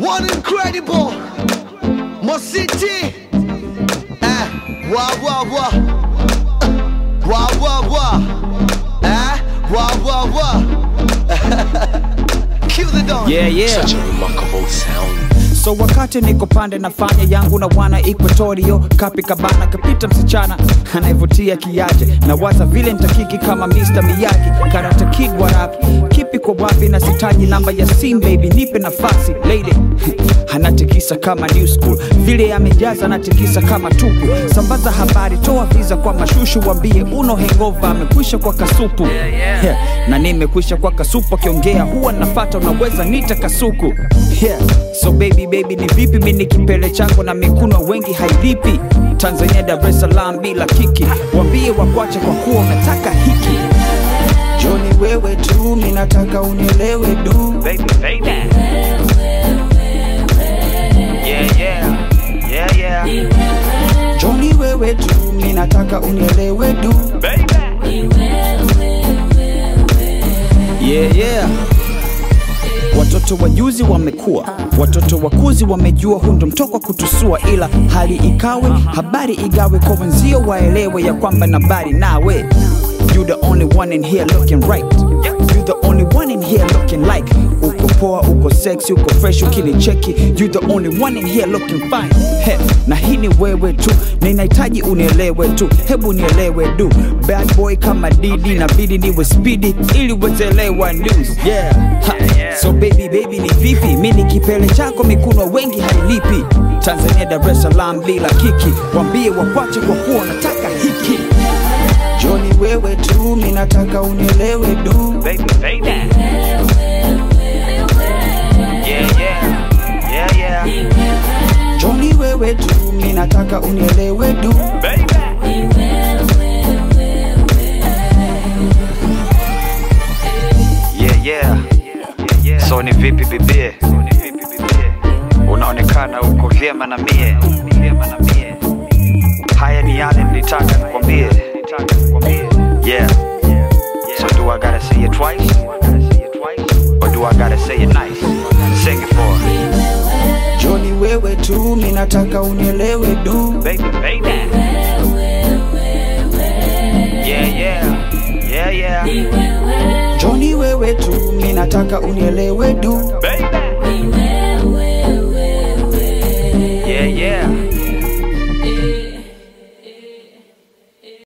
One incredible Mosity. Wah wah wah. Wah wah wah. Wah wah wah. Kill the dawn. Yeah, yeah. Such a remarkable sound. So wakati niko pande nafanya yangu na wana Equatorio, kapi kabana kapita msichana anaivutia kiaje, na waza vile nitakiki kama Mr. Miyagi, Karate Kid wa rap, kipi kwa wapi na sitaji namba ya sim baby, nipe nafasi lady. Anatikisa kama new school, vile amejaza anatikisa kama tupu. Sambaza habari, toa visa kwa mashushu, wambie uno hangover amekwisha kwa kasupu. Na nimekwisha kwa kasupu, akiongea huwa nafata unaweza nita kasuku. So baby ni vipi, mimi kipele chako na mikuno wengi hailipi. Tanzania Dar es Salaam bila kiki, wambie wakwache kwa kuwa unataka hiki. Johnny wewe tu, mimi nataka unielewe du baby. Yeah. Johnny wewe tu, mimi nataka unielewe du baby. Yeah. Watoto wajuzi wamekuwa, watoto wakuzi wamejua, hundo mtoko kutusua, ila hali ikawe, habari igawe kwa wenzio waelewe ya kwamba nabari nawe. You the only one in here looking right. You the only one in here looking like. Uko poa, uko sexy, uko fresh, ukinicheki. You the only one in here looking fine. Na hii ni wewe tu, ninahitaji unielewe tu. Hebu nielewe du, bad boy kama Didi, na bidi niwe speedy ili wezelewa news. Yeah. So baby ni vipi, mimi kipele chako mikuno wengi hailipi. Tanzania Dar es Salaam bila kiki, wambie wakwache kwa kuwa nataka hiki. Johnny wewe tu, mimi nataka unielewe du baby. Yeah. Johnny wewe tu, mimi nataka unielewe du baby. Yeah. So ni vipi bibie, unaonekana uko vyema na mie. Haya ni yale nilitaka nikwambie. Yeah. So do I gotta say it twice? Or do I gotta say it nice? Sing it for Johnny wewe tu, mimi nataka unielewe du baby. Yeah. Johnny wewe tu, mimi nataka unielewe du baby.